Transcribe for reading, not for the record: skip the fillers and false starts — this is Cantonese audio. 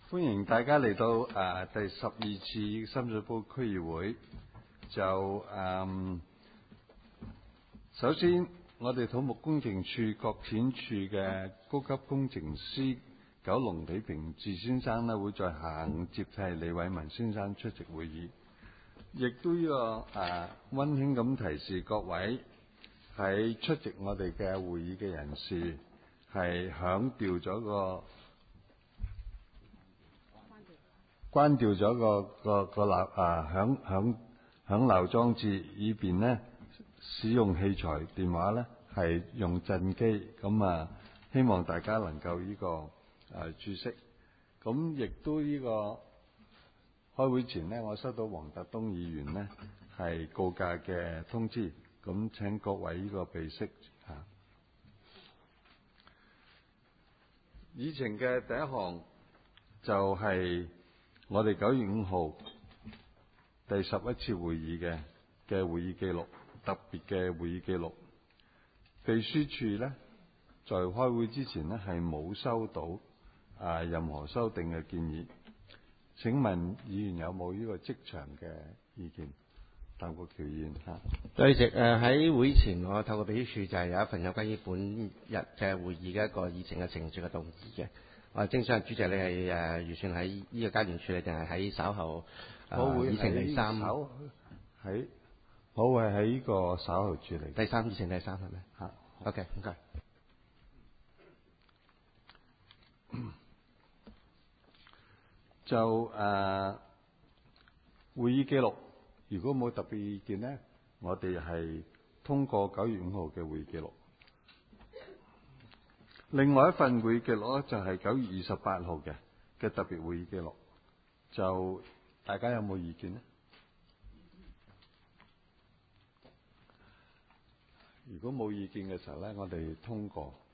歡迎大家嚟到第12次深水埗區議會。首先，我哋土木工程處擱淺處嘅高級工程師九龍李平治先生呢，會在下午接替李偉文先生出席會議。亦都溫馨咁提示各位喺出席我哋嘅會議嘅人士，係關掉咗個響鬧裝置，以便呢使用器材電話呢係用震機。咁希望大家能夠注釋。咁亦都開會前呢，我收到黃達東議員呢係告假嘅通知，咁請各位備悉。議程嘅第一項就係我哋9月5號第11次會議嘅會議記錄，特別嘅會議記錄。秘書處呢，在開會之前呢係冇收到任何修訂嘅建議。請問議員有冇即場嘅意見？譚國僑議員。 主席，喺會前我透過秘書處就係有一份有關於本日嘅會議嘅一個議程嘅程序嘅動議嘅。我徵詢主席，你係預算喺呢個階段處理，定係喺稍後議程第三？ 我會喺呢個稍後處理。 議程第三係咪？嚇。OK， 唔該。 會議記錄，如果冇特別意見呢，我哋係通過9月5號嘅會議記錄。另外一份會議記錄就係9月28號嘅特別會議記錄。大家有冇意見呢？如果冇意見嘅時候呢，我哋通過。